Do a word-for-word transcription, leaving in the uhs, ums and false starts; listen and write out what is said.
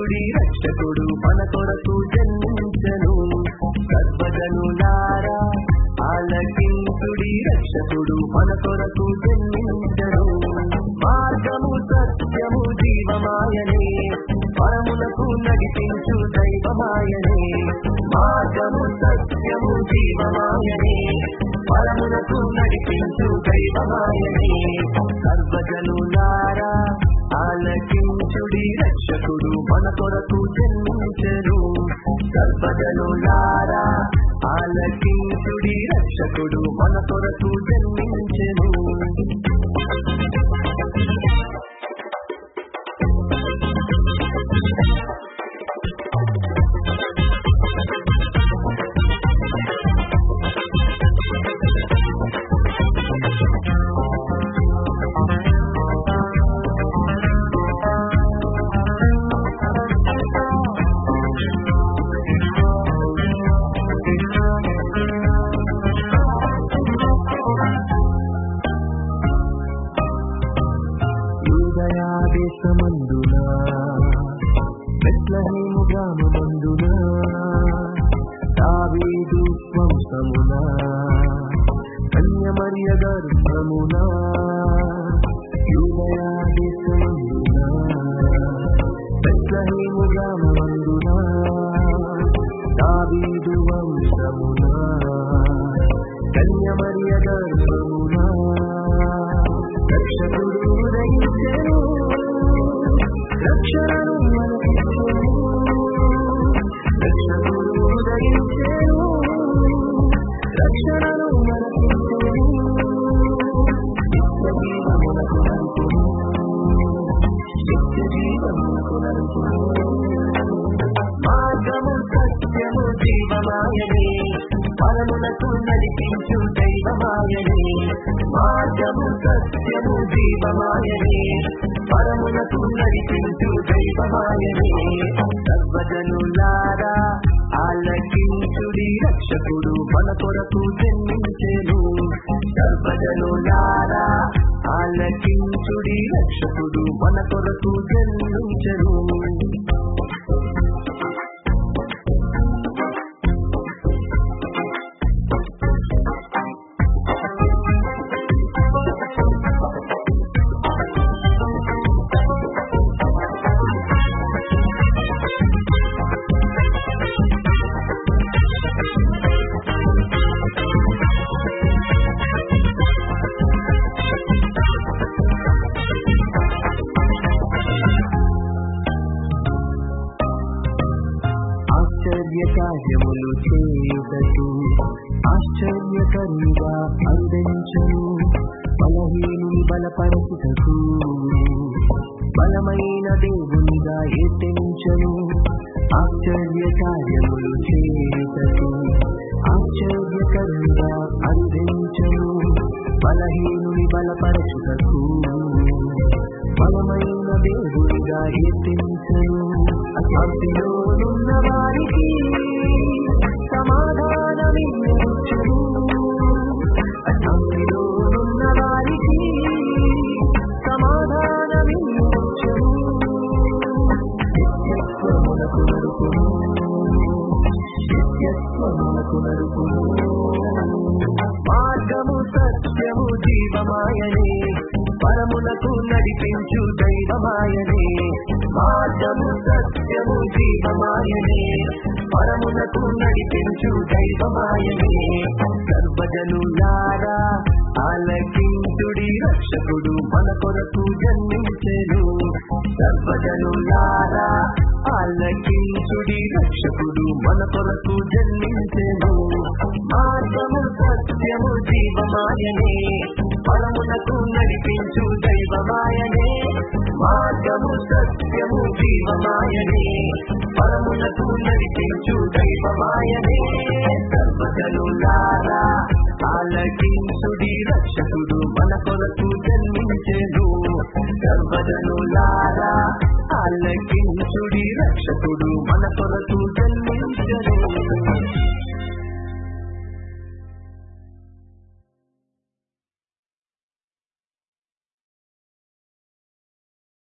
ఆలకించుడి రక్షకుడు మన కొరకు జన్మించెను సర్వజనులారా ఆలకించుడి రక్షకుడు మన కొరకు జన్మించెను మార్గము సత్యము జీవమాయనే పరములకు నడిపించు దైవమాయనే మార్గము సత్యము జీవమాయనే పరములకు నడిపించు దైవమాయనే సర్వజనులారా ఆలకించుడి రక్షకుడు మన కొరకు జన్మించెను సర్వజనులారా ఆలకించుడి రక్షకుడు మన కొరకు జన్మించెను దేశమందున బెత్లెహేము గ్రామమందున దావీదు వంశమున కన్యమరియ గర్భమున యూదయా దేశమందున బెత్లెహేము గ్రామమందున దావీదు వంశమున కన్యమరియ గర్భమున రక్షకుడు ఉదయించెను రక్షణను మనకిచ్చెను రక్షకుడు ఉదయించెను రక్షణను మనకిచ్చెను నిత్య జీవమునకు నడుపును నిత్య జీవమునకు నడుపును మార్గము సత్యము జీవమాయనే పరములకు నడిపించు దైవమాయనే మార్గము సత్యము జీవమాయనే పరములకు నడిపించు దైవమాయనే సర్వజనులారా ఆలకించుడి రక్షకుడు మన కొరకు జన్మించెను సర్వజనులారా ఆలకించుడి రక్షకుడు మన కొరకు జన్మించెను ఆశ్చర్య కార్యములు చేయుటకు ఆశ్చర్యకరునిగా అందించను బలహీనుని బలపరచుటకు బలమైన దేవునిగా ఎత్తించను ఆశ్చర్య కార్యములు చేయుటకు ఆశ్చర్యకరునిగా అందించను బలహీనుని బలపరచుటకు బలమైన దేవునిగా ఎత్తించను అశాంతిలోనున్న వారికి సమాధానమిచ్చును అశాంతిలోనున్న వారికి సమాధానమిచ్చును నిత్యత్వమునకు నడుపును నిత్యత్వమునకు నడుపును మార్గము సత్యము జీవమాయనే పరములకు నడిపించు దైవమాయనే మార్గము సత్యము జీవమాయనే పరములకు నడిపించు దైవమాయనే సర్వజనులారా ఆలకించుడి రక్షకుడు మన కొరకు జన్మించెను సర్వజనులారా ఆలకించుడి రక్షకుడు మన కొరకు జన్మించెను మార్గము సత్యము జీవమాయనే పరములకు నడిపించు దైవమాయనే మార్గము సత్యము జీవమాయనే పరములకు నడిపించు దైవమాయనే సర్వజనులారా ఆలకించుడి రక్షకుడు మన కొరకు జన్మించెను సర్వజనులారా ఆలకించుడి రక్షకుడు మన కొరకు